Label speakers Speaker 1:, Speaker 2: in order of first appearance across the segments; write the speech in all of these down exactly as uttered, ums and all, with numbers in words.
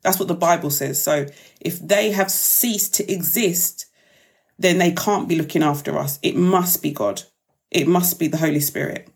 Speaker 1: That's what the Bible says. So if they have ceased to exist, then they can't be looking after us. It must be God. It must be the Holy Spirit.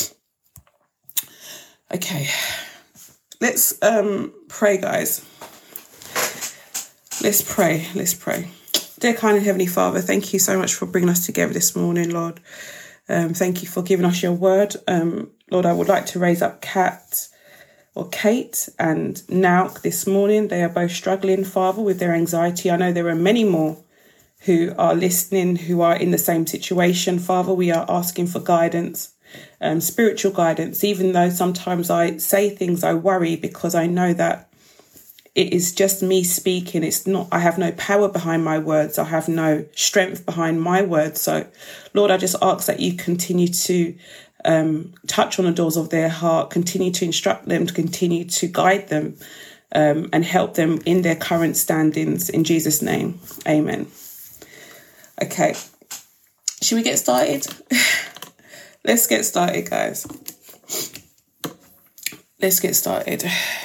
Speaker 1: Okay, let's um, pray, guys. Let's pray. Let's pray. Dear kind and Heavenly Father, thank you so much for bringing us together this morning, Lord. Um, thank you for giving us your word. Um, Lord, I would like to raise up Kat or Kate and Nauk this morning. They are both struggling, Father, with their anxiety. I know there are many more who are listening, who are in the same situation. Father, we are asking for guidance, um, spiritual guidance, even though sometimes I say things, I worry because I know that it is just me speaking. It's not, I have no power behind my words. I have no strength behind my words. So, Lord, I just ask that you continue to um, touch on the doors of their heart, continue to instruct them, to continue to guide them um, and help them in their current standings. In Jesus' name, amen. Okay, should we get started? Let's get started, guys. Let's get started.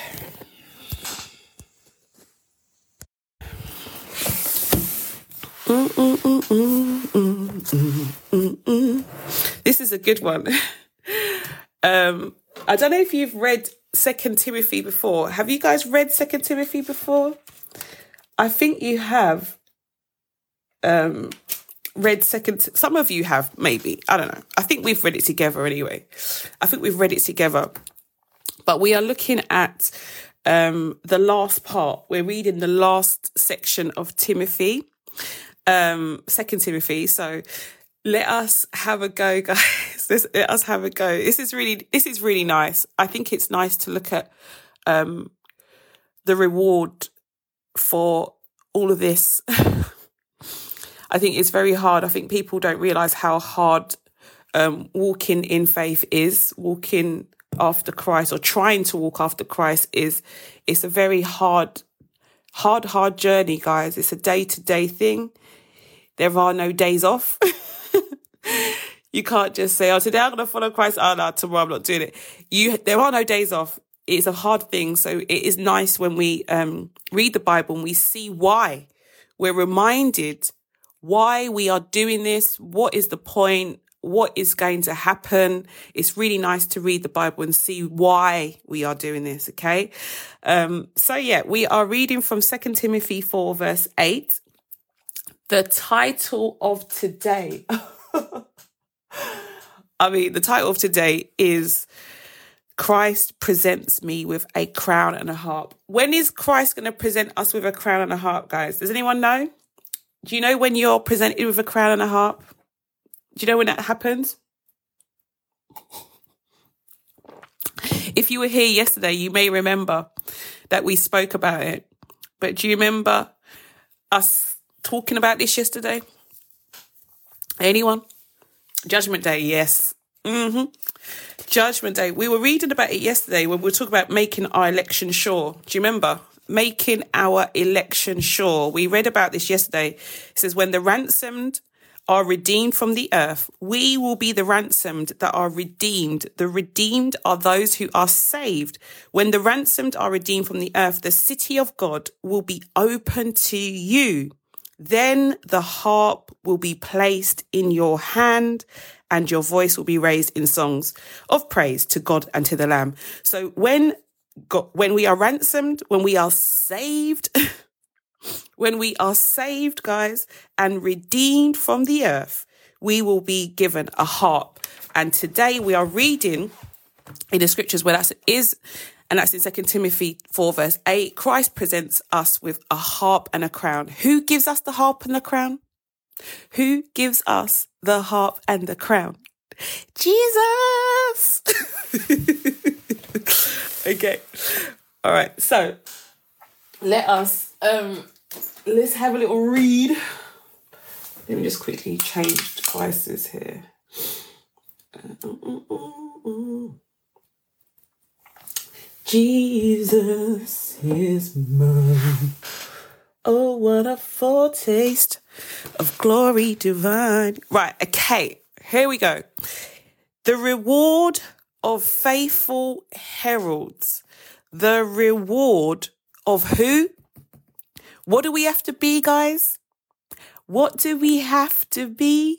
Speaker 1: Mm, mm, mm, mm, mm, mm, mm, mm. This is a good one. um, I don't know if you've read Second Timothy before. Have you guys read Second Timothy before? I think you have. Um, read Second. Some of you have, maybe. I don't know. I think we've read it together anyway. I think we've read it together. But we are looking at um, the last part. We're reading the last section of Timothy. Um, Second Timothy. So let us have a go, guys. Let's, let us have a go. This is really, this is really nice. I think it's nice to look at um, the reward for all of this. I think it's very hard. I think people don't realise how hard um, walking in faith is, walking after Christ or trying to walk after Christ is. It's a very hard, hard, hard journey, guys. It's a day-to-day thing. There are no days off. You can't just say, oh, today I'm going to follow Christ. Oh, no, tomorrow I'm not doing it. You, there are no days off. It's a hard thing. So it is nice when we um, read the Bible and we see why. We're reminded why we are doing this. What is the point? What is going to happen? It's really nice to read the Bible and see why we are doing this, okay? Um, so, yeah, we are reading from Second Timothy four, verse eight. The title of today, I mean, the title of today is Christ presents me with a crown and a harp. When is Christ going to present us with a crown and a harp, guys? Does anyone know? Do you know when you're presented with a crown and a harp? Do you know when that happens? If you were here yesterday, you may remember that we spoke about it. But do you remember us talking about this yesterday? Anyone? Judgment Day, yes. Mm-hmm. Judgment Day. We were reading about it yesterday when we were talking about making our election sure. Do you remember? Making our election sure. We read about this yesterday. It says, when the ransomed are redeemed from the earth, we will be the ransomed that are redeemed. The redeemed are those who are saved. When the ransomed are redeemed from the earth, the city of God will be open to you. Then the harp will be placed in your hand and your voice will be raised in songs of praise to God and to the Lamb. So when God, when we are ransomed, when we are saved, when we are saved, guys, and redeemed from the earth, we will be given a harp. And today we are reading in the scriptures where that is, and that's in Second Timothy four, verse eight. Christ presents us with a harp and a crown. Who gives us the harp and the crown? Who gives us the harp and the crown? Jesus! Okay. All right. So let us, um, let's have a little read. Let me just quickly change devices here. Uh, uh, uh, uh. Jesus is mine. Oh, what a foretaste of glory divine. Right, okay, here we go. The reward of faithful heralds. The reward of who? What do we have to be, guys? What do we have to be?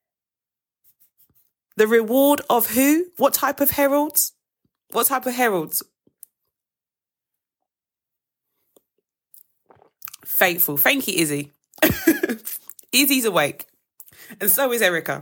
Speaker 1: The reward of who? What type of heralds? What type of heralds? Faithful. Thank you, Izzy. Izzy's awake. And so is Erica.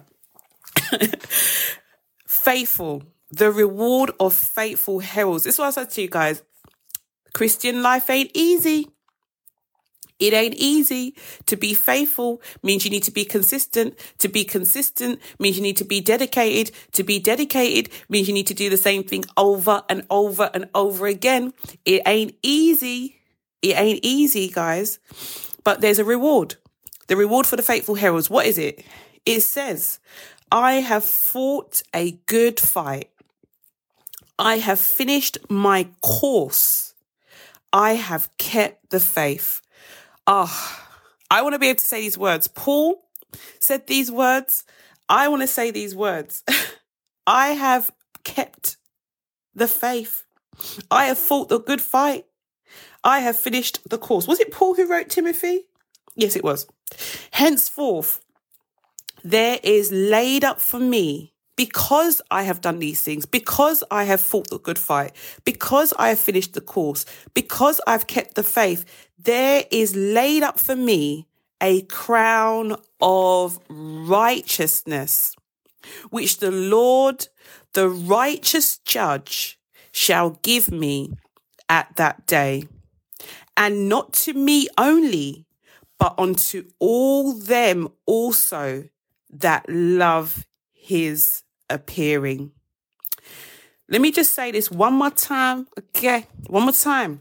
Speaker 1: Faithful. The reward of faithful heralds. This is what I said to you guys. Christian life ain't easy. It ain't easy. To be faithful means you need to be consistent. To be consistent means you need to be dedicated. To be dedicated means you need to do the same thing over and over and over again. It ain't easy. It ain't easy, guys. But there's a reward. The reward for the faithful heralds. What is it? It says, I have fought a good fight. I have finished my course. I have kept the faith. Ah, oh, I want to be able to say these words. Paul said these words. I want to say these words. I have kept the faith. I have fought the good fight. I have finished the course. Was it Paul who wrote Timothy? Yes, it was. Henceforth, there is laid up for me, because I have done these things, because I have fought the good fight, because I have finished the course, because I've kept the faith, there is laid up for me a crown of righteousness, which the Lord, the righteous judge, shall give me at that day. And not to me only, but unto all them also that love his appearing. Let me just say this one more time. Okay, one more time.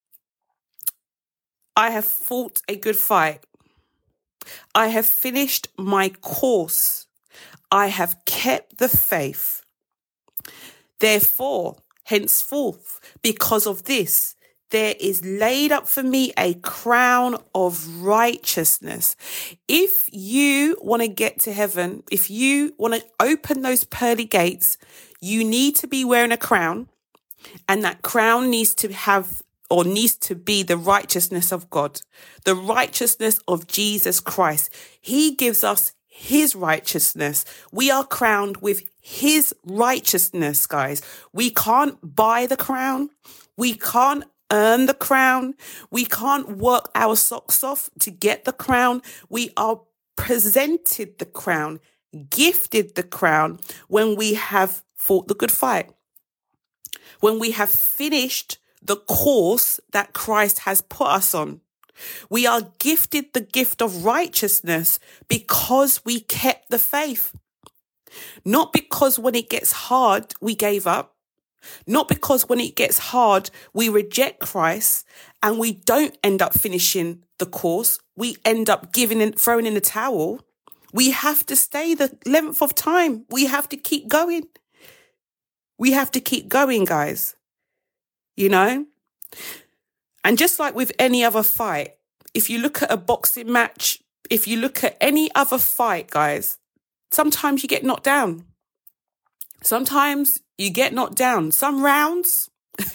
Speaker 1: I have fought a good fight. I have finished my course. I have kept the faith. Therefore, henceforth, because of this, there is laid up for me a crown of righteousness. If you want to get to heaven, if you want to open those pearly gates, you need to be wearing a crown, and that crown needs to have or needs to be the righteousness of God, the righteousness of Jesus Christ. He gives us his righteousness. We are crowned with his righteousness, guys. We can't buy the crown. We can't earn the crown. We can't work our socks off to get the crown. We are presented the crown, gifted the crown when we have fought the good fight, when we have finished the course that Christ has put us on. We are gifted the gift of righteousness because we kept the faith. Not because when it gets hard, we gave up. Not because when it gets hard, we reject Christ and we don't end up finishing the course. We end up giving and throwing in the towel. We have to stay the length of time. We have to keep going. We have to keep going, guys. You know? And just like with any other fight, if you look at a boxing match, if you look at any other fight, guys, sometimes you get knocked down. Sometimes you get knocked down. Some rounds,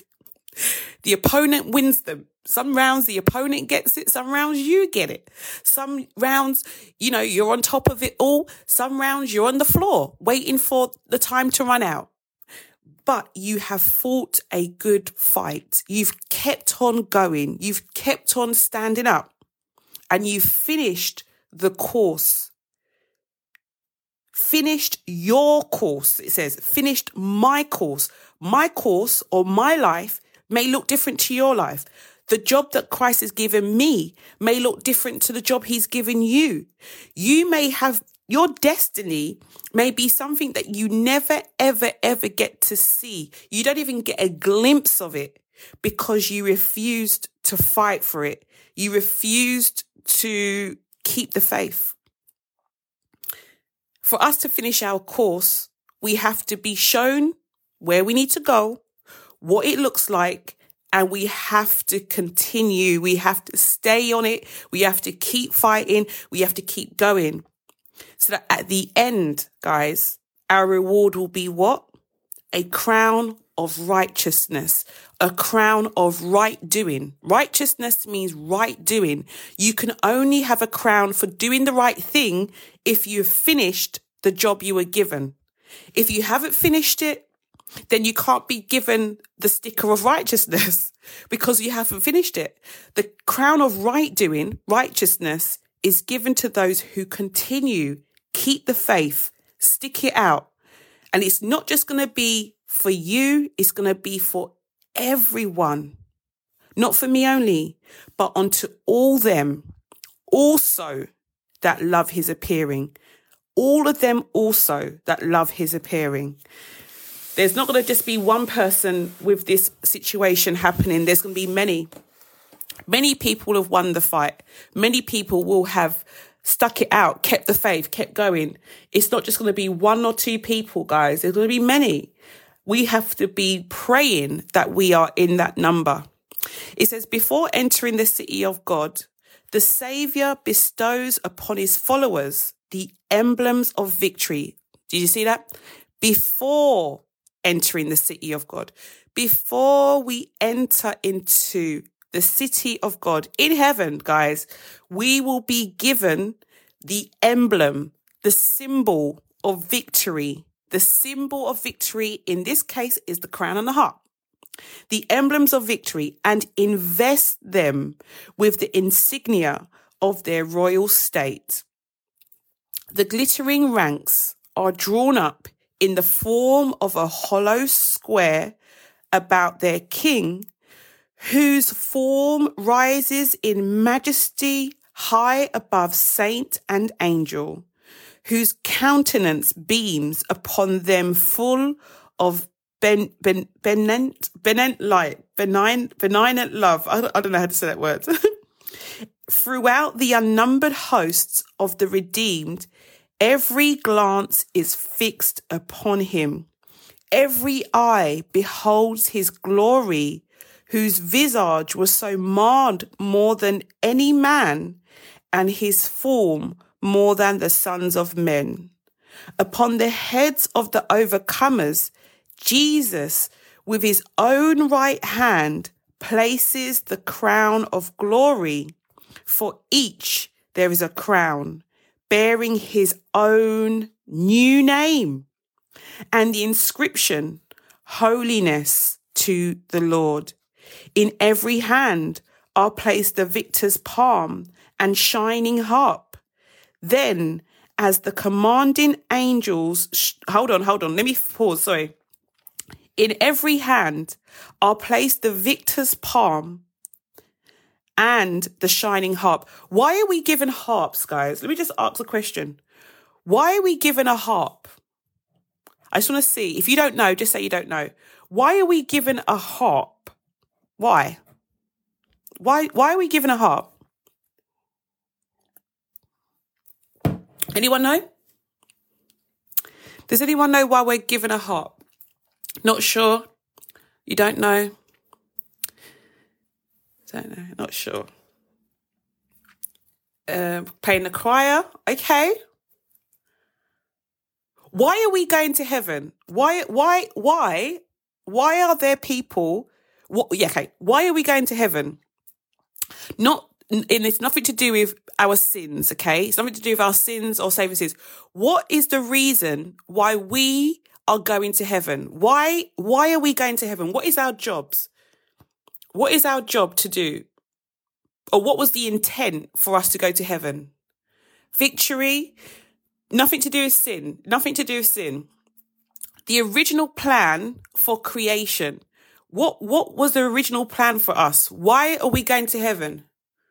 Speaker 1: the opponent wins them. Some rounds, the opponent gets it. Some rounds, you get it. Some rounds, you know, you're on top of it all. Some rounds, you're on the floor waiting for the time to run out. But you have fought a good fight. You've kept on going. You've kept on standing up. And you've finished the course. Finished your course, it says. Finished my course. My course or my life may look different to your life. The job that Christ has given me may look different to the job he's given you. You may have, your destiny may be something that you never, ever, ever get to see. You don't even get a glimpse of it because you refused to fight for it. You refused to keep the faith. For us to finish our course, we have to be shown where we need to go, what it looks like, and we have to continue. We have to stay on it. We have to keep fighting. We have to keep going. So that at the end, guys, our reward will be what? A crown of righteousness, a crown of right doing. Righteousness means right doing. You can only have a crown for doing the right thing if you've finished the job you were given. If you haven't finished it, then you can't be given the sticker of righteousness because you haven't finished it. The crown of right doing, righteousness, is given to those who continue, keep the faith, stick it out. And it's not just going to be for you, it's going to be for everyone. Not for me only, but unto all them also that love his appearing. All of them also that love his appearing. There's not going to just be one person with this situation happening. There's going to be many. Many people have won the fight. Many people will have stuck it out, kept the faith, kept going. It's not just going to be one or two people, guys. There's going to be many. We have to be praying that we are in that number. It says, before entering the city of God, the Saviour bestows upon his followers the emblems of victory. Did you see that? Before entering the city of God, before we enter into the city of God in heaven, guys, we will be given the emblem, the symbol of victory. The symbol of victory in this case is the crown and the harp. The emblems of victory, and invest them with the insignia of their royal state. The glittering ranks are drawn up in the form of a hollow square about their king, whose form rises in majesty high above saint and angel, whose countenance beams upon them full of ben, ben, benent, benent light, benign, benignant love. I don't, I don't know how to say that word. Throughout the unnumbered hosts of the redeemed, every glance is fixed upon him. Every eye beholds his glory, whose visage was so marred more than any man, and his form more than the sons of men. Upon the heads of the overcomers, Jesus, with his own right hand, places the crown of glory. For each there is a crown, bearing his own new name, and the inscription, holiness to the Lord. In every hand are placed the victor's palm and shining harp. Then, as the commanding angels, sh- hold on, hold on, let me pause, sorry. In every hand are placed the victor's palm and the shining harp. Why are we given harps, guys? Let me just ask a question. Why are we given a harp? I just want to see. If you don't know, just say you don't know. Why are we given a harp? Why? Why, why are we given a harp? Anyone know? Does anyone know why we're given a harp? Not sure? You don't know? Don't know, not sure. Um, playing the choir, okay. Why are we going to heaven? Why, why, why, why are there people? What, yeah, okay. Why are we going to heaven? Not, and it's nothing to do with our sins, okay? It's nothing to do with our sins or saving sins. What is the reason why we are going to heaven? Why, why are we going to heaven? What is our jobs? What is our job to do? Or what was the intent for us to go to heaven? Victory? Nothing to do with sin. Nothing to do with sin. The original plan for creation. What, what was the original plan for us? Why are we going to heaven?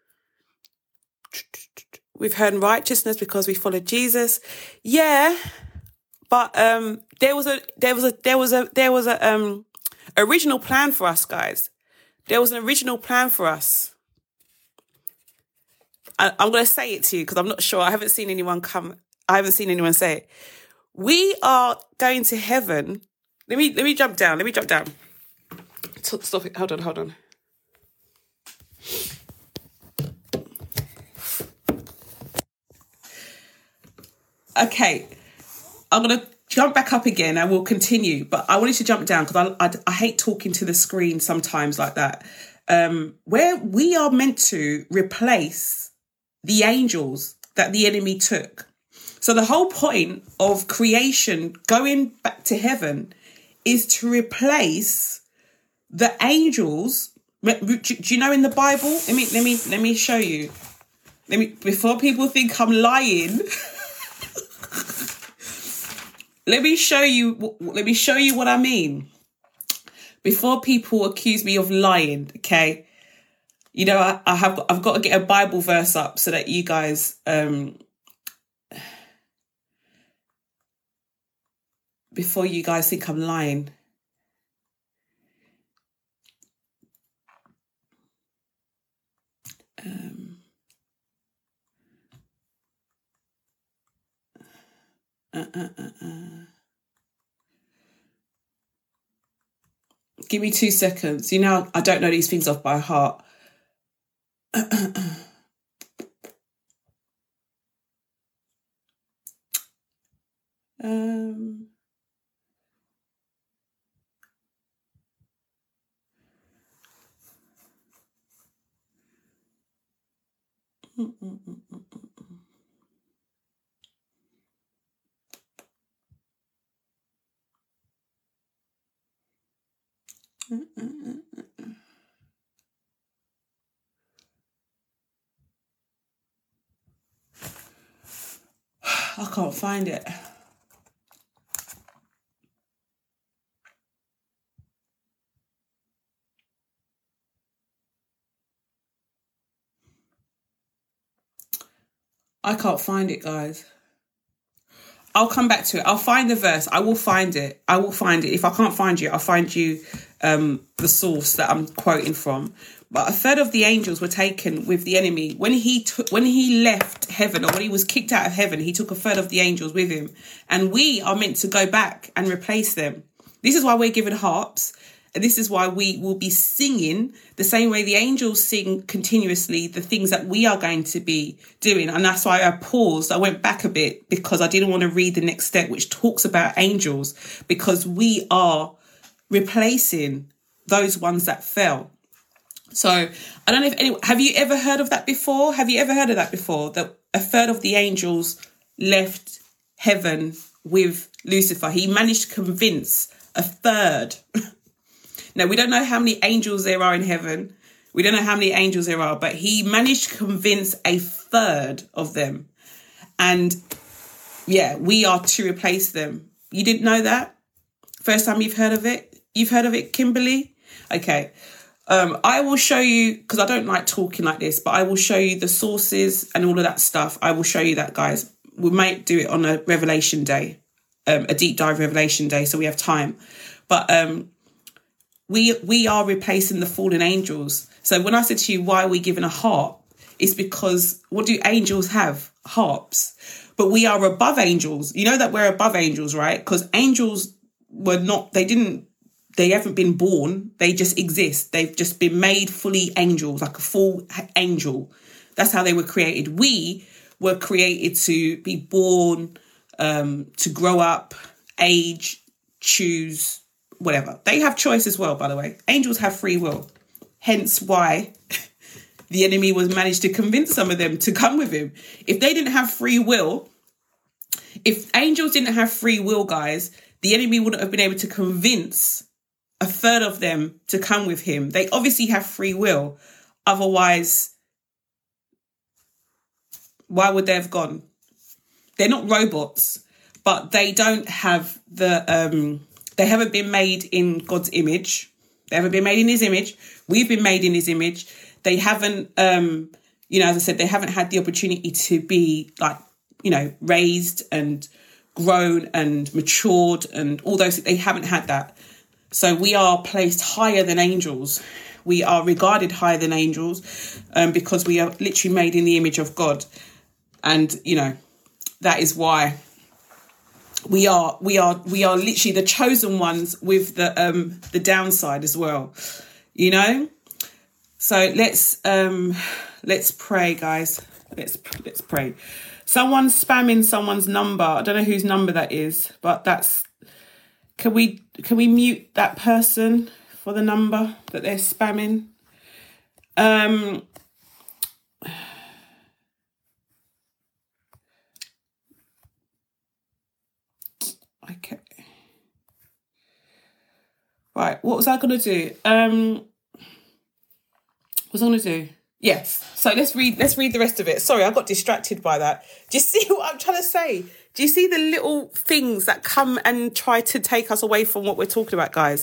Speaker 1: We've heard righteousness because we followed Jesus. Yeah. But um there was a there was a there was a there was a um original plan for us, guys. There was an original plan for us. I, I'm going to say it to you because I'm not sure. I haven't seen anyone come. I haven't seen anyone say it. We are going to heaven. Let me let me jump down. Let me jump down. Stop, stop it. Hold on. Hold on. Okay. I'm going to jump back up again and we'll continue. But I wanted to jump down because I, I, I hate talking to the screen sometimes like that. Um, where we are meant to replace the angels that the enemy took. So the whole point of creation going back to heaven is to replace the angels. Do you know in the Bible? Let me let me let me show you. Let me before people think I'm lying. let me show you. Let me show you what I mean. Before people accuse me of lying, okay? You know, I, I have I've got to get a Bible verse up so that you guys um before you guys think I'm lying. Um, uh, uh, uh, uh. Give me two seconds. You know, I don't know these things off by heart. um. Mm, mm, mm, mm, mm. Mm, mm, mm, mm. I can't find it. I can't find it, guys. I'll come back to it. I'll find the verse. I will find it. I will find it. If I can't find you, I'll find you um, the source that I'm quoting from. But a third of the angels were taken with the enemy. When he took, when he left heaven, or when he was kicked out of heaven, he took a third of the angels with him. And we are meant to go back and replace them. This is why we're given harps. And this is why we will be singing the same way the angels sing continuously, the things that we are going to be doing. And that's why I paused. I went back a bit because I didn't want to read the next step, which talks about angels, because we are replacing those ones that fell. So I don't know if anyone, have you ever heard of that before? Have you ever heard of that before? That a third of the angels left heaven with Lucifer. He managed to convince a third. Now, we don't know how many angels there are in heaven. We don't know how many angels there are, but he managed to convince a third of them. And yeah, we are to replace them. You didn't know that? First time you've heard of it? You've heard of it, Kimberly? Okay. Um, I will show you, because I don't like talking like this, but I will show you the sources and all of that stuff. I will show you that, guys. We might do it on a Revelation Day, um, a deep dive Revelation Day, so we have time. But um, we we are replacing the fallen angels. So when I said to you, why are we given a harp? It's because, what do angels have? Harps. But we are above angels. You know that we're above angels, right? Because angels were not, they didn't, they haven't been born. They just exist. They've just been made fully angels, like a full angel. That's how they were created. We were created to be born, um, to grow up, age, choose, whatever. They have choice as well, by the way. Angels have free will. Hence why the enemy was managed to convince some of them to come with him. If they didn't have free will, if angels didn't have free will, guys, the enemy wouldn't have been able to convince a third of them to come with him. They obviously have free will. Otherwise, why would they have gone? They're not robots, but they don't have the, um, they haven't been made in God's image. They haven't been made in his image. We've been made in his image. They haven't, um, you know, as I said, they haven't had the opportunity to be like, you know, raised and grown and matured and all those. They haven't had that. So we are placed higher than angels. We are regarded higher than angels um, because we are literally made in the image of God. And, you know, that is why we are we are we are literally the chosen ones with the um the downside as well, you know. So let's um let's pray, guys. Let's let's pray. Someone's spamming someone's number. I don't know whose number that is, but that's. Can we can we mute that person for the number that they're spamming? Um. Okay. Right. What was I gonna do? Um. What was I gonna do? Yes. So let's read. Let's read the rest of it. Sorry, I got distracted by that. Do you see what I'm trying to say? Do you see the little things that come and try to take us away from what we're talking about, guys?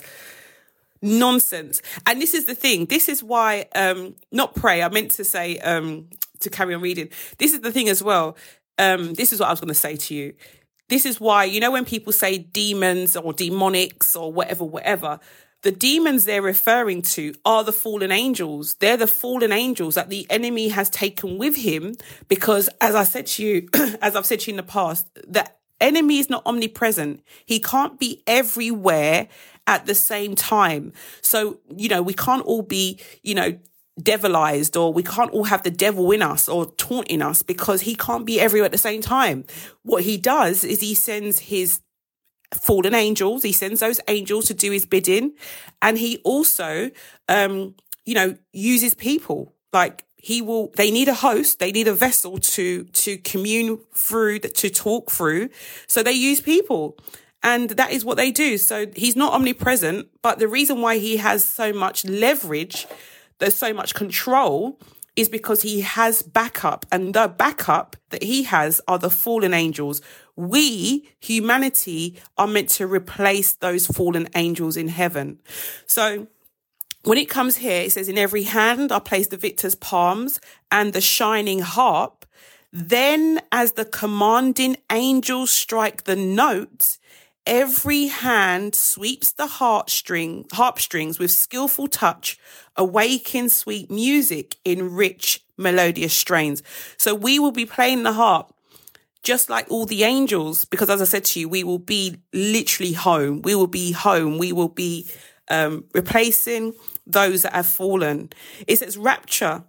Speaker 1: Nonsense. And this is the thing. This is why, um, not pray. I meant to say, um, to carry on reading. This is the thing as well. Um, this is what I was going to say to you. This is why, you know, when people say demons or demonics or whatever, whatever, the demons they're referring to are the fallen angels. They're the fallen angels that the enemy has taken with him because, as I said to you, as I've said to you in the past, the enemy is not omnipresent. He can't be everywhere at the same time. So, you know, we can't all be, you know, devilized, or we can't all have the devil in us or taunting us because he can't be everywhere at the same time. What he does is he sends his fallen angels. He sends those angels to do his bidding. And he also, um, you know, uses people. Like he will, they need a host. They need a vessel to, to commune through, to talk through. So they use people. And that is what they do. So he's not omnipresent, but the reason why he has so much leverage, there's so much control, is because he has backup, and the backup that he has are the fallen angels. We, humanity, are meant to replace those fallen angels in heaven. So when it comes here, it says, in every hand I place the victor's palms and the shining harp. Then as the commanding angels strike the note, every hand sweeps the heartstring, harp strings with skillful touch, awaking sweet music in rich, melodious strains. So we will be playing the harp just like all the angels, because as I said to you, we will be literally home. We will be home. We will be um, replacing those that have fallen. It says rapture,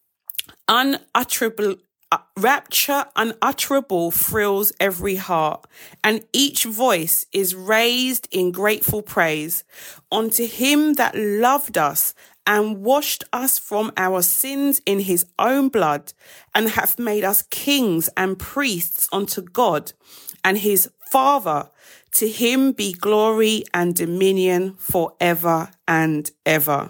Speaker 1: unutterable, Uh, rapture unutterable thrills every heart, and each voice is raised in grateful praise unto him that loved us and washed us from our sins in his own blood, and hath made us kings and priests unto God and his Father. To him be glory and dominion forever and ever.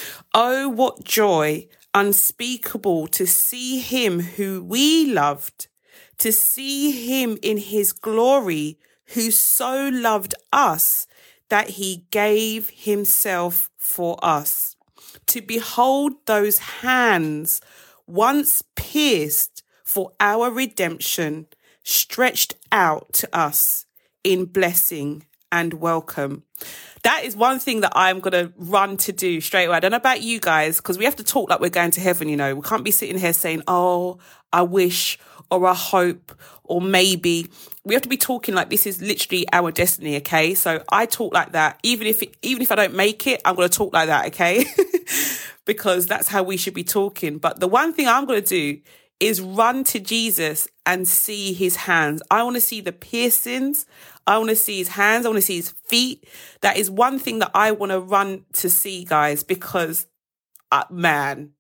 Speaker 1: Oh, what joy unspeakable to see him who we loved, to see him in his glory, who so loved us that he gave himself for us. To behold those hands once pierced for our redemption, stretched out to us in blessing and welcome. That is one thing that I'm going to run to do straight away. I don't know about you guys, because we have to talk like we're going to heaven, you know. We can't be sitting here saying, oh, I wish, or I hope, or maybe. We have to be talking like this is literally our destiny, okay? So I talk like that. Even if it, even if I don't make it, I'm going to talk like that, okay? Because that's how we should be talking. But the one thing I'm going to do is run to Jesus and see his hands. I want to see the piercings. I want to see his hands. I want to see his feet. That is one thing that I want to run to see, guys, because, uh, man,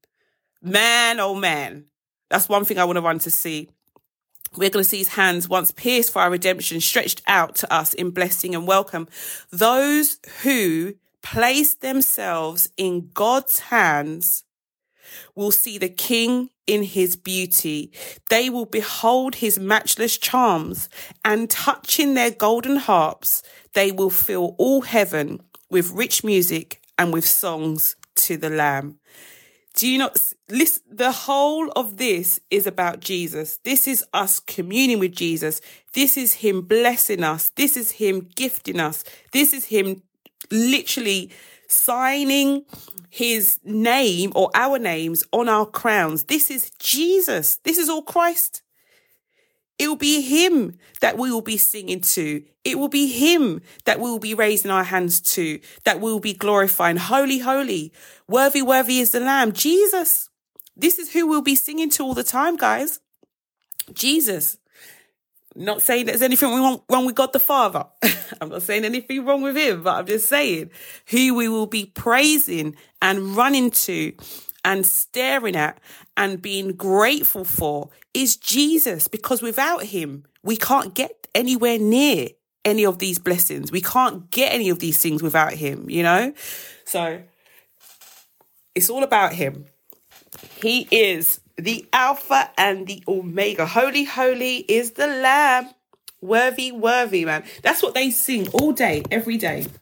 Speaker 1: man, oh man, that's one thing I want to run to see. We're going to see his hands once pierced for our redemption, stretched out to us in blessing and welcome. Those who place themselves in God's hands will see the King in his beauty. They will behold his matchless charms, and touching their golden harps, they will fill all heaven with rich music and with songs to the Lamb. Do you not listen? The whole of this is about Jesus. This is us communing with Jesus. This is him blessing us. This is him gifting us. This is him literally signing his name or our names on our crowns. This is Jesus. This is all Christ. It will be him that we will be singing to. It will be him that we will be raising our hands to, that we will be glorifying. Holy, holy, worthy, worthy is the Lamb. Jesus. This is who we'll be singing to all the time, guys. Jesus. Not saying there's anything wrong, wrong with God the Father. I'm not saying anything wrong with him, but I'm just saying who we will be praising and running to and staring at and being grateful for is Jesus, because without him, we can't get anywhere near any of these blessings. We can't get any of these things without him, you know? So it's all about him. He is the Alpha and the Omega. Holy, holy is the Lamb. Worthy, worthy, man. That's what they sing all day, every day.